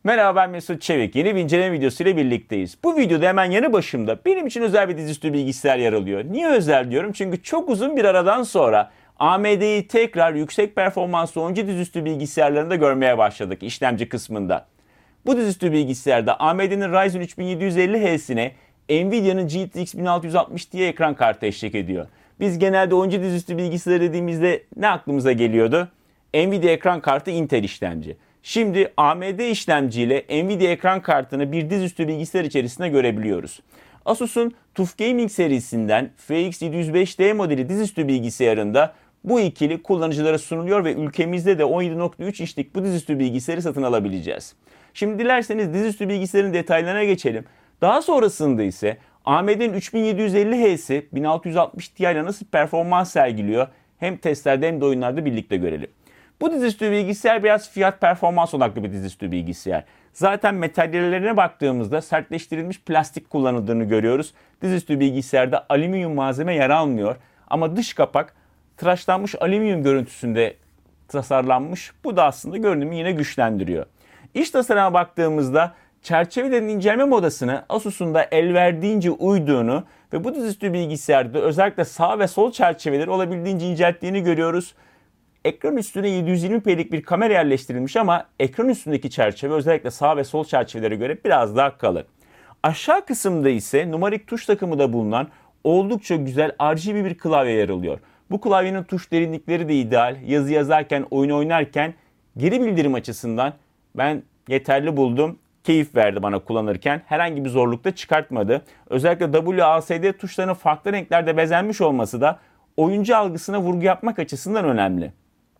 Merhaba, ben Mesut Çevik. Yeni bir inceleme videosu ile birlikteyiz. Bu videoda hemen yanı başımda benim için özel bir dizüstü bilgisayar yer alıyor. Niye özel diyorum? Çünkü çok uzun bir aradan sonra AMD'yi tekrar yüksek performanslı oyuncu dizüstü bilgisayarlarında görmeye başladık işlemci kısmında. Bu dizüstü bilgisayarda AMD'nin Ryzen 3750H'sine Nvidia'nın GTX 1660 Ti ekran kartı eşlik ediyor. Biz genelde oyuncu dizüstü bilgisayar dediğimizde ne aklımıza geliyordu? Nvidia ekran kartı, Intel işlemci. Şimdi AMD işlemciyle Nvidia ekran kartını bir dizüstü bilgisayar içerisinde görebiliyoruz. Asus'un TUF Gaming serisinden FX705D modeli dizüstü bilgisayarında bu ikili kullanıcılara sunuluyor ve ülkemizde de 17.3 inçlik bu dizüstü bilgisayarı satın alabileceğiz. Şimdi dilerseniz dizüstü bilgisayarın detaylarına geçelim. Daha sonrasında ise AMD'nin 3750H'si 1660 Ti ile nasıl performans sergiliyor hem testlerde hem de oyunlarda birlikte görelim. Bu dizüstü bilgisayar biraz fiyat performans odaklı bir dizüstü bilgisayar. Zaten materyallerine baktığımızda sertleştirilmiş plastik kullanıldığını görüyoruz. Dizüstü bilgisayarda alüminyum malzeme yer almıyor. Ama dış kapak tıraşlanmış alüminyum görüntüsünde tasarlanmış. Bu da aslında görünümü yine güçlendiriyor. İç tasarıma baktığımızda çerçevelerin incelme modasını Asus'un da el verdiğince uyduğunu ve bu dizüstü bilgisayarda özellikle sağ ve sol çerçeveleri olabildiğince incelttiğini görüyoruz. Ekran üstüne 720p'lik bir kamera yerleştirilmiş ama ekran üstündeki çerçeve özellikle sağ ve sol çerçevelere göre biraz daha kalın. Aşağı kısımda ise numarik tuş takımı da bulunan oldukça güzel RGB bir klavye yer alıyor. Bu klavyenin tuş derinlikleri de ideal. Yazı yazarken, oyun oynarken geri bildirim açısından ben yeterli buldum. Keyif verdi bana kullanırken. Herhangi bir zorluk da çıkartmadı. Özellikle WASD tuşlarının farklı renklerde bezenmiş olması da oyuncu algısına vurgu yapmak açısından önemli.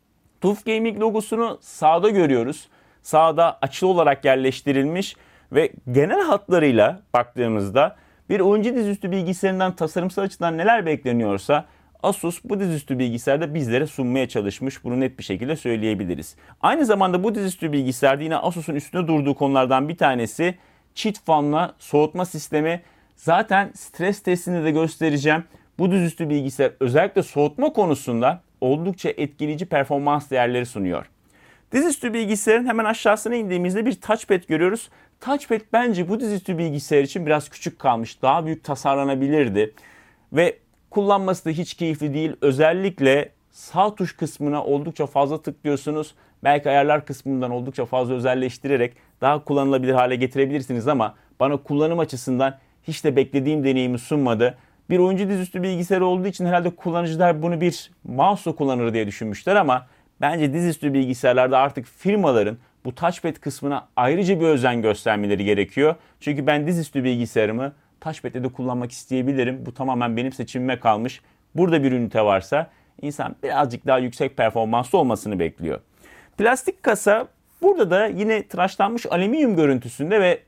TUF Gaming logosunu sağda görüyoruz. Sağda açılı olarak yerleştirilmiş ve genel hatlarıyla baktığımızda bir oyuncu dizüstü bilgisayarından tasarımsal açıdan neler bekleniyorsa Asus bu dizüstü bilgisayarda bizlere sunmaya çalışmış. Bunu net bir şekilde söyleyebiliriz. Aynı zamanda bu dizüstü bilgisayarda yine Asus'un üstünde durduğu konulardan bir tanesi çift fanla soğutma sistemi. Zaten stres testini de göstereceğim. Bu dizüstü bilgisayar özellikle soğutma konusunda oldukça etkileyici performans değerleri sunuyor. Dizüstü bilgisayarın hemen aşağısına indiğimizde bir touchpad görüyoruz. Touchpad bence bu dizüstü bilgisayar için biraz küçük kalmış. Daha büyük tasarlanabilirdi. Ve kullanması da hiç keyifli değil. Özellikle sağ tuş kısmına oldukça fazla tıklıyorsunuz. Belki ayarlar kısmından oldukça fazla özelleştirerek daha kullanılabilir hale getirebilirsiniz ama bana kullanım açısından hiç de beklediğim deneyimi sunmadı. Bir oyuncu dizüstü bilgisayar olduğu için herhalde kullanıcılar bunu bir mouse'la kullanır diye düşünmüşler ama bence dizüstü bilgisayarlarda artık firmaların bu touchpad kısmına ayrıca bir özen göstermeleri gerekiyor. Çünkü ben dizüstü bilgisayarımı touchpad'le de kullanmak isteyebilirim. Bu tamamen benim seçimime kalmış. Burada bir ünite varsa insan birazcık daha yüksek performanslı olmasını bekliyor. Plastik kasa burada da yine tıraşlanmış alüminyum görüntüsünde ve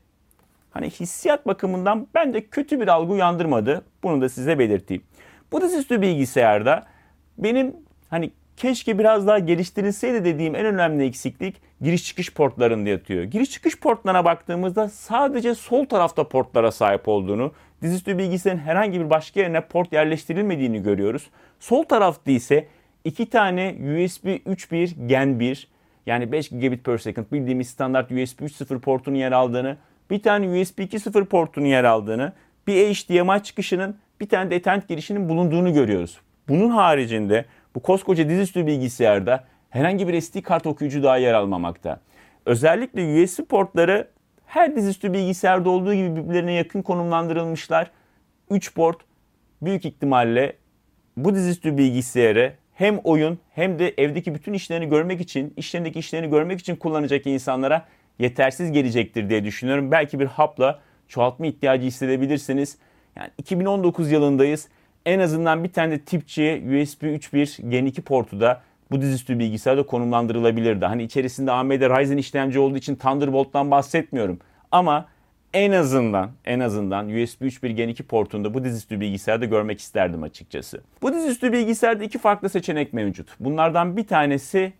hissiyat bakımından bence kötü bir algı uyandırmadı. Bunu da size belirteyim. Bu dizüstü bilgisayarda benim keşke biraz daha geliştirilseydi dediğim en önemli eksiklik giriş çıkış portlarında yatıyor. Giriş çıkış portlarına baktığımızda sadece sol tarafta portlara sahip olduğunu, dizüstü bilgisayarın herhangi bir başka yerine port yerleştirilmediğini görüyoruz. Sol tarafta ise 2 tane USB 3.1 Gen 1 yani 5 gigabit per second bildiğimiz standart USB 3.0 portunun yer aldığını, bir tane USB 2.0 portunun yer aldığını, bir HDMI çıkışının, bir tane de Ethernet girişinin bulunduğunu görüyoruz. Bunun haricinde bu koskoca dizüstü bilgisayarda herhangi bir SD kart okuyucu daha yer almamakta. Özellikle USB portları her dizüstü bilgisayarda olduğu gibi birbirlerine yakın konumlandırılmışlar. 3 port büyük ihtimalle bu dizüstü bilgisayarı hem oyun hem de evdeki bütün işlerini görmek için, işlerindeki işlerini görmek için kullanacak insanlara yetersiz gelecektir diye düşünüyorum. Belki bir hapla çoğaltma ihtiyacı hissedebilirsiniz. Yani 2019 yılındayız. En azından bir tane de Tip-C USB 3.1 Gen 2 portu da bu dizüstü bilgisayarda konumlandırılabilirdi. İçerisinde AMD Ryzen işlemci olduğu için Thunderbolt'tan bahsetmiyorum. Ama en azından USB 3.1 Gen 2 portunda bu dizüstü bilgisayarda görmek isterdim açıkçası. Bu dizüstü bilgisayarda 2 farklı seçenek mevcut. Bunlardan bir tanesi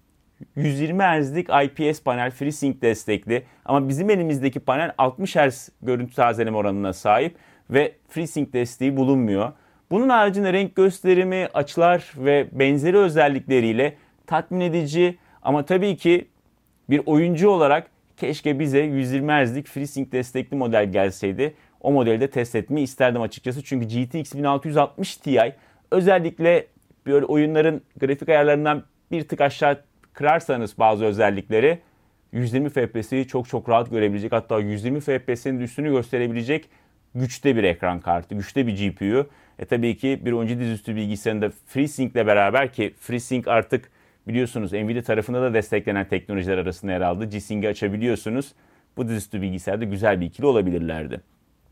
120 Hz'lik IPS panel FreeSync destekli ama bizim elimizdeki panel 60 Hz görüntü tazeleme oranına sahip ve FreeSync desteği bulunmuyor. Bunun haricinde renk gösterimi, açılar ve benzeri özellikleriyle tatmin edici ama tabii ki bir oyuncu olarak Keşke bize 120 Hz'lik FreeSync destekli model gelseydi. O modeli de test etmeyi isterdim açıkçası. Çünkü GTX 1660 Ti özellikle böyle oyunların grafik ayarlarından bir tık aşağı kırarsanız bazı özellikleri 120 FPS'yi çok rahat görebilecek, hatta 120 FPS'nin üstünü gösterebilecek güçte bir ekran kartı, güçte bir GPU. Tabii ki bir oyuncu dizüstü bilgisayarında FreeSync ile beraber, ki FreeSync artık biliyorsunuz Nvidia tarafında da desteklenen teknolojiler arasında yer aldı. G-Sync'i açabiliyorsunuz. Bu dizüstü bilgisayarda güzel bir ikili olabilirlerdi.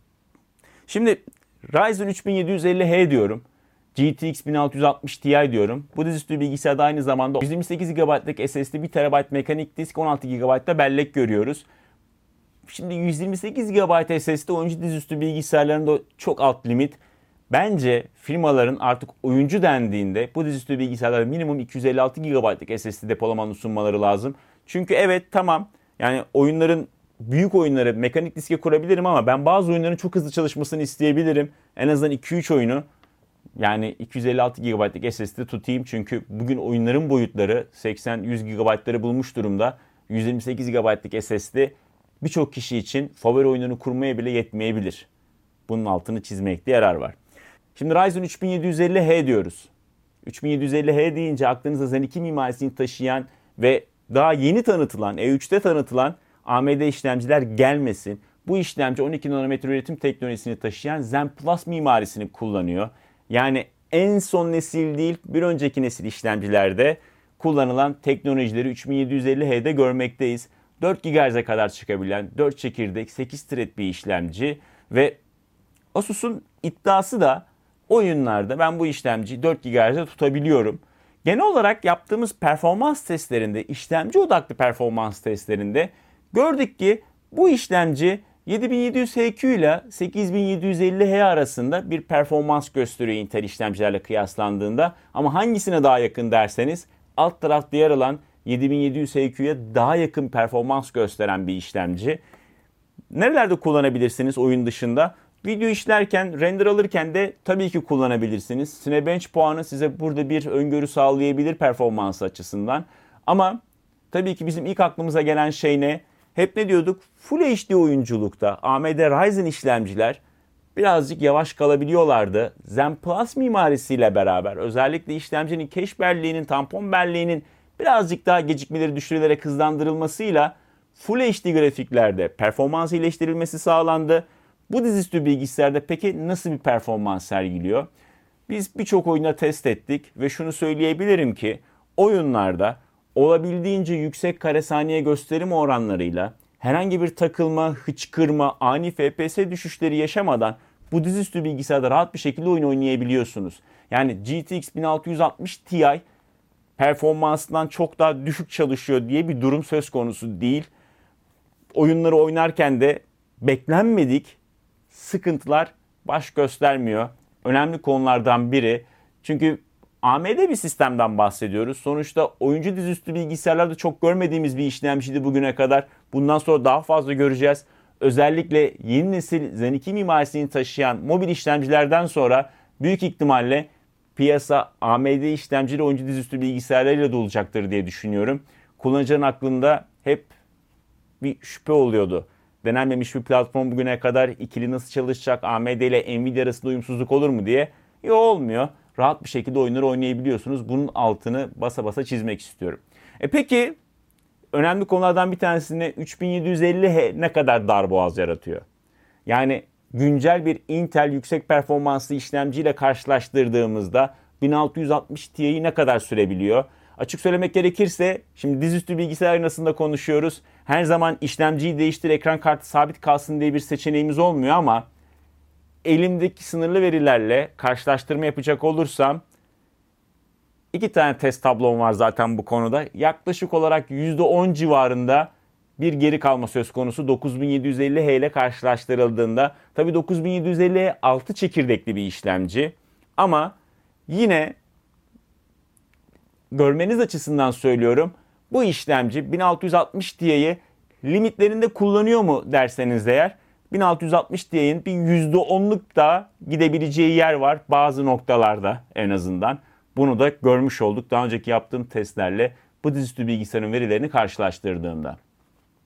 Şimdi Ryzen 3750H diyorum. GTX 1660 Ti diyorum. Bu dizüstü bilgisayarda aynı zamanda 128 GB'lık SSD, 1 TB mekanik disk, 16 GB da bellek görüyoruz. Şimdi 128 GB SSD oyuncu dizüstü bilgisayarlarında çok alt limit. Bence firmaların artık oyuncu dendiğinde bu dizüstü bilgisayarlara minimum 256 GB'lık SSD depolamanı sunmaları lazım. Çünkü evet, tamam, yani büyük oyunları mekanik diske kurabilirim ama ben bazı oyunların çok hızlı çalışmasını isteyebilirim. En azından 2-3 oyunu yani 256 GB'lık SSD tutayım. Çünkü bugün oyunların boyutları 80-100 GB'ları bulmuş durumda. 128 GB'lık SSD birçok kişi için favori oyununu kurmaya bile yetmeyebilir. Bunun altını çizmekte yarar var. Şimdi Ryzen 3750H diyoruz. 3750H deyince aklınıza Zen 2 mimarisini taşıyan ve daha yeni tanıtılan, E3'te tanıtılan AMD işlemciler gelmesin. Bu işlemci 12 nanometre üretim teknolojisini taşıyan Zen Plus mimarisini kullanıyor. Yani en son nesil değil, bir önceki nesil işlemcilerde kullanılan teknolojileri 3750H'de görmekteyiz. 4 GHz'e kadar çıkabilen 4 çekirdek 8 thread bir işlemci ve Asus'un iddiası da oyunlarda ben bu işlemciyi 4 GHz'de tutabiliyorum. Genel olarak yaptığımız performans testlerinde, işlemci odaklı performans testlerinde gördük ki bu işlemci 7700HQ ile 8750H arasında bir performans gösteriyor Intel işlemcilerle kıyaslandığında. Ama hangisine daha yakın derseniz alt tarafta yer alan 7700HQ'ya daha yakın performans gösteren bir işlemci. Nerelerde kullanabilirsiniz oyun dışında? Video işlerken, render alırken de tabii ki kullanabilirsiniz. Cinebench puanı size burada bir öngörü sağlayabilir performans açısından. Ama tabii ki bizim ilk aklımıza gelen şey ne? Hep ne diyorduk? Full HD oyunculukta AMD Ryzen işlemciler birazcık yavaş kalabiliyorlardı. Zen Plus mimarisiyle beraber özellikle işlemcinin cache belleğinin, tampon belleğinin birazcık daha gecikmeleri düşürülerek hızlandırılmasıyla Full HD grafiklerde performans iyileştirilmesi sağlandı. Bu dizüstü bilgisayarda peki nasıl bir performans sergiliyor? Biz birçok oyunda test ettik ve şunu söyleyebilirim ki oyunlarda olabildiğince yüksek kare saniye gösterim oranlarıyla herhangi bir takılma, hıçkırma, ani FPS düşüşleri yaşamadan bu dizüstü bilgisayarda rahat bir şekilde oyun oynayabiliyorsunuz. Yani GTX 1660 Ti performansından çok daha düşük çalışıyor diye bir durum söz konusu değil. Oyunları oynarken de beklenmedik sıkıntılar baş göstermiyor. Önemli konulardan biri. Çünkü AMD bir sistemden bahsediyoruz. Sonuçta oyuncu dizüstü bilgisayarlarda çok görmediğimiz bir işlemciydi bugüne kadar. Bundan sonra daha fazla göreceğiz. Özellikle yeni nesil Zen 2 mimarisini taşıyan mobil işlemcilerden sonra büyük ihtimalle piyasa AMD işlemcili oyuncu dizüstü bilgisayarlarıyla dolacaktır diye düşünüyorum. Kullanıcıların aklında hep bir şüphe oluyordu. Denenmemiş bir platform bugüne kadar, ikili nasıl çalışacak, AMD ile Nvidia arasında uyumsuzluk olur mu diye. Yok, olmuyor. Rahat bir şekilde oyunları oynayabiliyorsunuz. Bunun altını basa basa çizmek istiyorum. Peki önemli konulardan bir tanesine 3750H ne kadar darboğaz yaratıyor? Yani güncel bir Intel yüksek performanslı işlemciyle karşılaştırdığımızda 1660 Ti'yi ne kadar sürebiliyor? Açık söylemek gerekirse şimdi dizüstü bilgisayar aynasında konuşuyoruz. Her zaman işlemciyi değiştir, ekran kartı sabit kalsın diye bir seçeneğimiz olmuyor ama elimdeki sınırlı verilerle karşılaştırma yapacak olursam 2 tane test tablom var zaten bu konuda. Yaklaşık olarak %10 civarında bir geri kalma söz konusu 9750H ile karşılaştırıldığında. Tabii 9750H 6 çekirdekli bir işlemci ama yine görmeniz açısından söylüyorum, bu işlemci 1660 Ti'yi limitlerinde kullanıyor mu derseniz eğer 1660 Ti'nin bir %10'luk da gidebileceği yer var bazı noktalarda en azından. Bunu da görmüş olduk daha önceki yaptığım testlerle bu dizüstü bilgisayarın verilerini karşılaştırdığımda.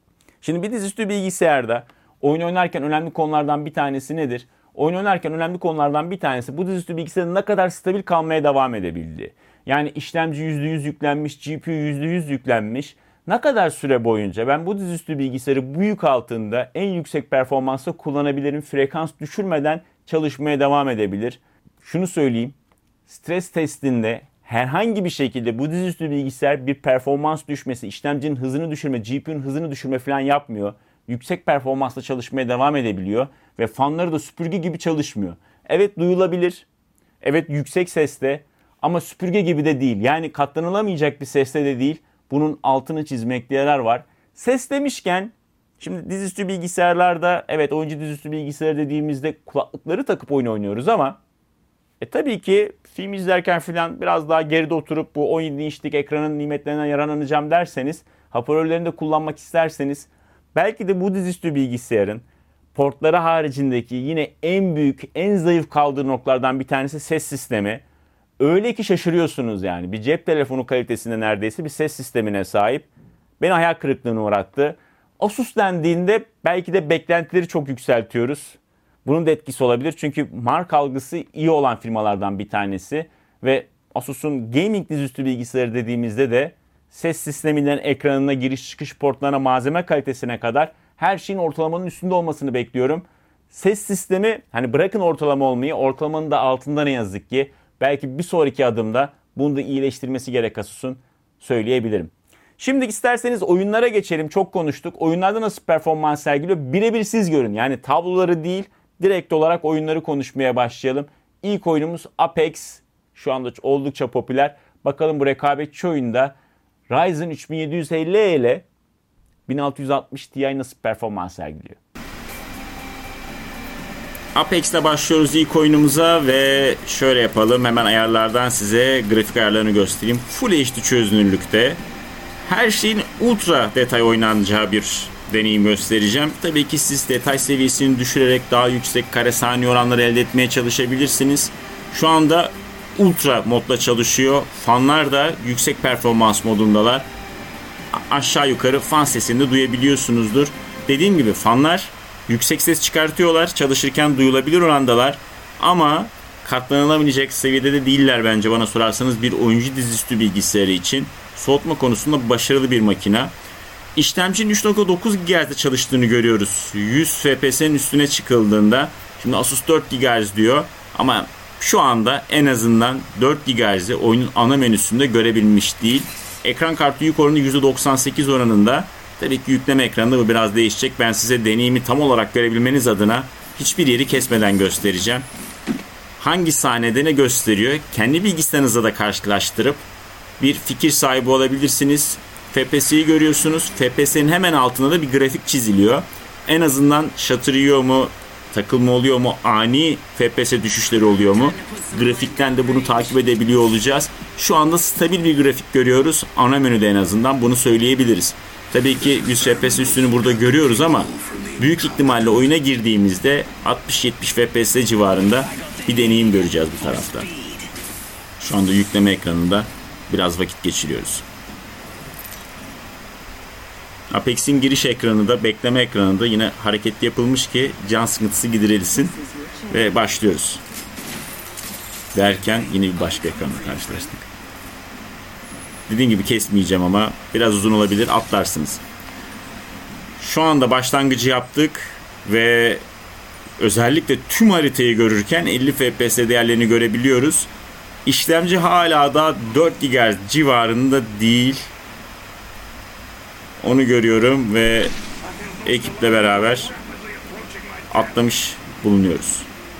Şimdi bir dizüstü bilgisayarda oyun oynarken önemli konulardan bir tanesi nedir? Oyun oynarken önemli konulardan bir tanesi bu dizüstü bilgisayarın ne kadar stabil kalmaya devam edebildiği. Yani işlemci %100 yüklenmiş, GPU %100 yüklenmiş. Ne kadar süre boyunca ben bu dizüstü bilgisayarı bu yük altında en yüksek performansla kullanabilirim, frekans düşürmeden çalışmaya devam edebilir. Şunu söyleyeyim, stres testinde herhangi bir şekilde bu dizüstü bilgisayar bir performans düşmesi, işlemcinin hızını düşürme, GPU'nun hızını düşürme falan yapmıyor. Yüksek performansla çalışmaya devam edebiliyor ve fanları da süpürge gibi çalışmıyor. Evet duyulabilir, evet yüksek seste ama süpürge gibi de değil. Yani katlanılamayacak bir seste de değil. Bunun altını çizmekte yarar var. Ses demişken şimdi dizüstü bilgisayarlarda evet oyuncu dizüstü bilgisayar dediğimizde kulaklıkları takıp oyun oynuyoruz ama tabii ki film izlerken falan biraz daha geride oturup bu 17 inçlik ekranın nimetlerinden yararlanacağım derseniz, hoparlörlerini de kullanmak isterseniz belki de bu dizüstü bilgisayarın portları haricindeki yine en büyük, en zayıf kaldığı noktalardan bir tanesi ses sistemi. Öyle ki şaşırıyorsunuz yani. Bir cep telefonu kalitesinde neredeyse bir ses sistemine sahip. Beni hayal kırıklığına uğrattı. Asus dendiğinde belki de beklentileri çok yükseltiyoruz. Bunun da etkisi olabilir. Çünkü marka algısı iyi olan firmalardan bir tanesi. Ve Asus'un gaming dizüstü bilgisayarı dediğimizde de ses sisteminden ekranına, giriş çıkış portlarına, malzeme kalitesine kadar her şeyin ortalamanın üstünde olmasını bekliyorum. Ses sistemi hani bırakın ortalama olmayı, ortalamanın da altında ne yazık ki. Belki bir sonraki adımda bunu da iyileştirmesi gerek Asus'un söyleyebilirim. Şimdi isterseniz oyunlara geçelim. Çok konuştuk. Oyunlarda nasıl performans sergiliyor? Birebir siz görün. Yani tabloları değil, direkt olarak oyunları konuşmaya başlayalım. İlk oyunumuz Apex. Şu anda oldukça popüler. Bakalım bu rekabetçi oyunda Ryzen 3750 ile 1660 Ti nasıl performans sergiliyor? Apex'le başlıyoruz ilk oyunumuza ve şöyle yapalım. Hemen ayarlardan size grafik ayarlarını göstereyim. Full HD çözünürlükte. Her şeyin ultra detay oynanacağı bir deneyim göstereceğim. Tabii ki siz detay seviyesini düşürerek daha yüksek kare saniye oranları elde etmeye çalışabilirsiniz. Şu anda ultra modda çalışıyor. Fanlar da yüksek performans modundalar. Aşağı yukarı fan sesini de duyabiliyorsunuzdur. Dediğim gibi fanlar yüksek ses çıkartıyorlar. Çalışırken duyulabilir orandalar. Ama katlanılabilecek seviyede de değiller bence bana sorarsanız bir oyuncu dizüstü bilgisayarı için. Soğutma konusunda başarılı bir makine. İşlemcinin 3.9 GHz'de çalıştığını görüyoruz. 100 FPS'nin üstüne çıkıldığında. Şimdi Asus 4 GHz diyor. Ama şu anda en azından 4 GHz'i oyunun ana menüsünde görebilmiş değil. Ekran kartı yük oranı %98 oranında. Tabii ki yükleme ekranında bu biraz değişecek. Ben size deneyimi tam olarak görebilmeniz adına hiçbir yeri kesmeden göstereceğim. Hangi sahnede ne gösteriyor? Kendi bilgisayarınızla da karşılaştırıp bir fikir sahibi olabilirsiniz. FPS'yi görüyorsunuz. FPS'nin hemen altında da bir grafik çiziliyor. En azından shutter yiyor mu, takılma oluyor mu, ani FPS düşüşleri oluyor mu? Grafikten de bunu takip edebiliyor olacağız. Şu anda stabil bir grafik görüyoruz. Ana menüde en azından bunu söyleyebiliriz. Tabii ki 100 FPS üstünü burada görüyoruz ama büyük ihtimalle oyuna girdiğimizde 60-70 FPS civarında bir deneyim göreceğiz bu tarafta. Şu anda yükleme ekranında biraz vakit geçiriyoruz. Apex'in giriş ekranı da bekleme ekranı da yine hareketli yapılmış ki can sıkıntısı giderilsin ve başlıyoruz. Derken yine bir başka ekranla karşılaştık. Dediğim gibi kesmeyeceğim ama biraz uzun olabilir, atlarsınız. Şu anda başlangıcı yaptık ve özellikle tüm haritayı görürken 50 FPS değerlerini görebiliyoruz. İşlemci hala da 4 GHz civarında değil. Onu görüyorum ve ekiple beraber atlamış bulunuyoruz.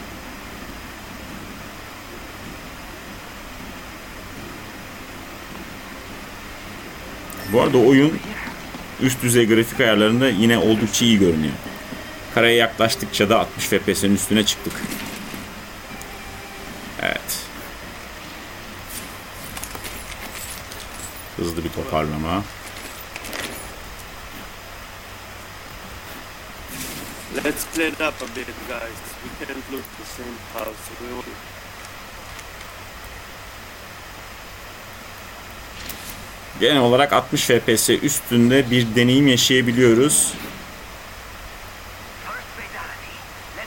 Bu arada oyun üst düzey grafik ayarlarında yine oldukça iyi görünüyor. Karaya yaklaştıkça da 60 FPS'nin üstüne çıktık. Evet. Hızlı bir toparlama. Let's clear it up a bit, guys. We can't look the same house. Genel olarak 60 FPS üstünde bir deneyim yaşayabiliyoruz.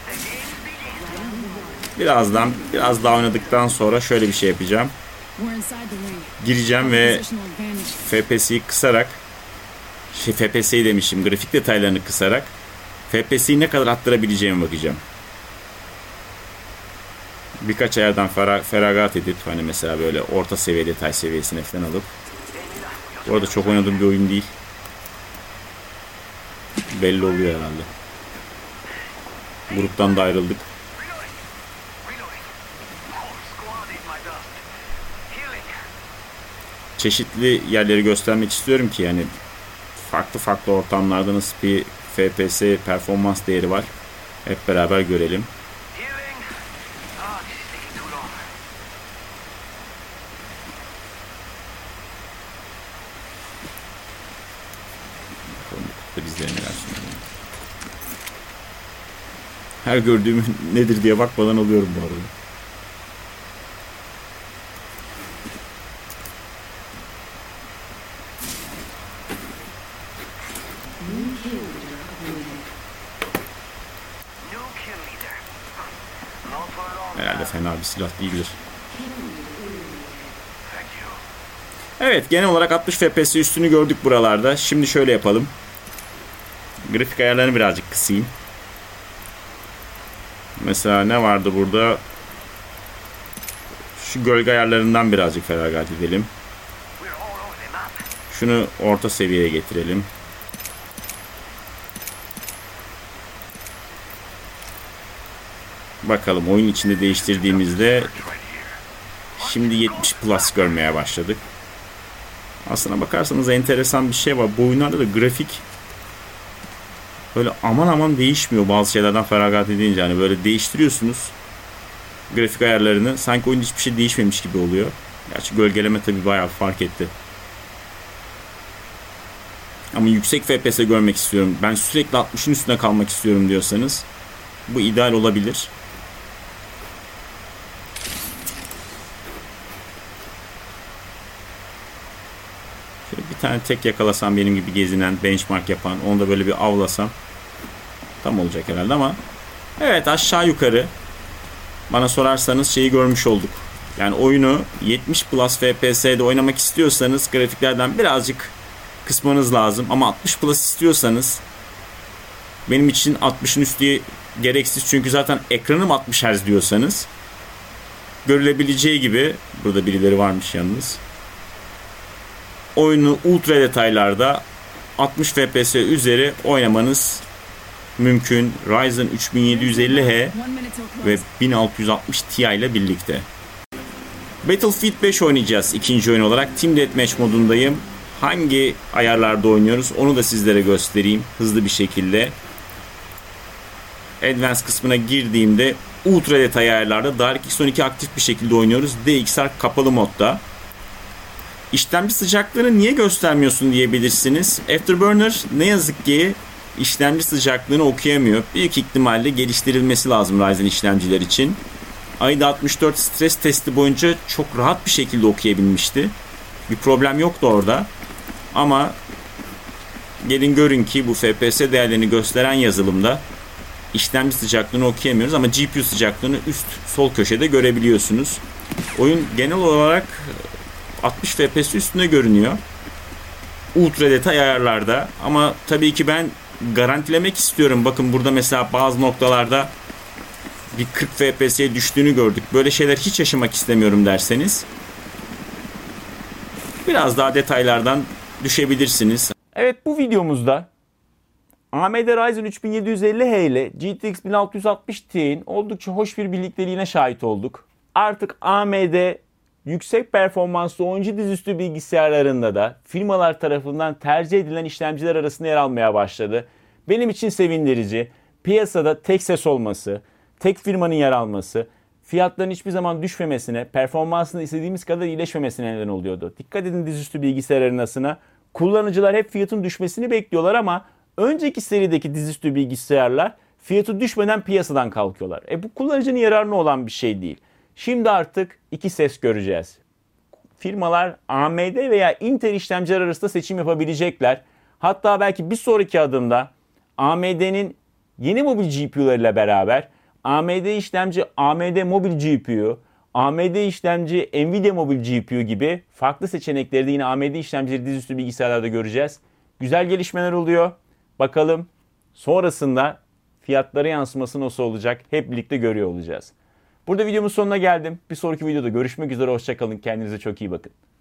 Biraz daha oynadıktan sonra şöyle bir şey yapacağım. Gireceğim ve FPS'yi kısarak, FPS'yi demişim, grafik detaylarını kısarak FPS'yi ne kadar arttırabileceğime bakacağım. Birkaç ayardan feragat edip hani mesela böyle orta seviye detay seviyesine falan alıp, bu arada çok oynadığım bir oyun değil. Belli oluyor herhalde. Gruptan da ayrıldık. Çeşitli yerleri göstermek istiyorum ki yani farklı ortamlarda nasıl bir FPS performans değeri var. Hep beraber görelim. Her gördüğüm nedir diye bakmadan alıyorum bu arada. Herhalde fena bir silah değildir. Evet, genel olarak 60 FPS üstünü gördük buralarda. Şimdi şöyle yapalım. Grafik ayarlarını birazcık kısayım. Mesela ne vardı burada? Şu gölge ayarlarından birazcık feragat edelim. Şunu orta seviyeye getirelim. Bakalım oyun içinde değiştirdiğimizde şimdi 70 plus görmeye başladık. Aslına bakarsanız enteresan bir şey var. Bu oyunlarda da grafik böyle aman aman değişmiyor bazı şeylerden feragat edince. Hani böyle değiştiriyorsunuz grafik ayarlarını, sanki oyunda hiçbir şey değişmemiş gibi oluyor. Gerçi gölgeleme tabii bayağı fark etti. Ama yüksek FPS görmek istiyorum, ben sürekli 60'ın üstüne kalmak istiyorum diyorsanız bu ideal olabilir. Şöyle bir tane tek yakalasam, benim gibi gezinen, benchmark yapan, onu da böyle bir avlasam tam olacak herhalde ama evet, aşağı yukarı bana sorarsanız şeyi görmüş olduk. Yani oyunu 70 plus FPS'de oynamak istiyorsanız grafiklerden birazcık kısmanız lazım. Ama 60 plus istiyorsanız benim için 60'ın üstü gereksiz. Çünkü zaten ekranım 60 Hz diyorsanız görülebileceği gibi, burada birileri varmış yalnız, oyunu ultra detaylarda 60 FPS üzeri oynamanız mümkün. Ryzen 3750H ve 1660 Ti ile birlikte. Battlefield 5 oynayacağız ikinci oyun olarak. Team Deathmatch modundayım. Hangi ayarlarda oynuyoruz onu da sizlere göstereyim hızlı bir şekilde. Advanced kısmına girdiğimde ultra detay ayarlarda DirectX 12 aktif bir şekilde oynuyoruz. DXR kapalı modda. İşlemci sıcaklığını niye göstermiyorsun diyebilirsiniz. Afterburner ne yazık ki işlemci sıcaklığını okuyamıyor. Büyük ihtimalle geliştirilmesi lazım Ryzen işlemciler için. AIDA 64 stres testi boyunca çok rahat bir şekilde okuyabilmişti. Bir problem yoktu orada. Ama gelin görün ki bu FPS değerlerini gösteren yazılımda işlemci sıcaklığını okuyamıyoruz ama GPU sıcaklığını üst sol köşede görebiliyorsunuz. Oyun genel olarak 60 FPS üstünde görünüyor. Ultra detay ayarlarda ama tabii ki ben garantilemek istiyorum. Bakın burada mesela bazı noktalarda bir 40 FPS'ye düştüğünü gördük. Böyle şeyler hiç yaşamak istemiyorum derseniz biraz daha detaylardan düşebilirsiniz. Evet, bu videomuzda AMD Ryzen 3750H ile GTX 1660 Ti'nin oldukça hoş bir birlikteliğine şahit olduk. Artık AMD yüksek performanslı oyuncu dizüstü bilgisayarlarında da firmalar tarafından tercih edilen işlemciler arasında yer almaya başladı. Benim için sevindirici. Piyasada tek ses olması, tek firmanın yer alması, fiyatların hiçbir zaman düşmemesine, performansının istediğimiz kadar iyileşmemesine neden oluyordu. Dikkat edin dizüstü bilgisayar arenasına. Kullanıcılar hep fiyatın düşmesini bekliyorlar ama önceki serideki dizüstü bilgisayarlar fiyatı düşmeden piyasadan kalkıyorlar. Bu kullanıcının yararına olan bir şey değil. Şimdi artık iki ses göreceğiz. Firmalar AMD veya Intel işlemciler arasında seçim yapabilecekler. Hatta belki bir sonraki adımda AMD'nin yeni mobil GPU'larıyla beraber AMD işlemci AMD Mobile GPU, AMD işlemci Nvidia Mobile GPU gibi farklı seçenekleri de yine AMD işlemcileri dizüstü bilgisayarlarda göreceğiz. Güzel gelişmeler oluyor. Bakalım sonrasında fiyatlara yansıması nasıl olacak hep birlikte görüyor olacağız. Burada videomun sonuna geldim. Bir sonraki videoda görüşmek üzere. Hoşça kalın. Kendinize çok iyi bakın.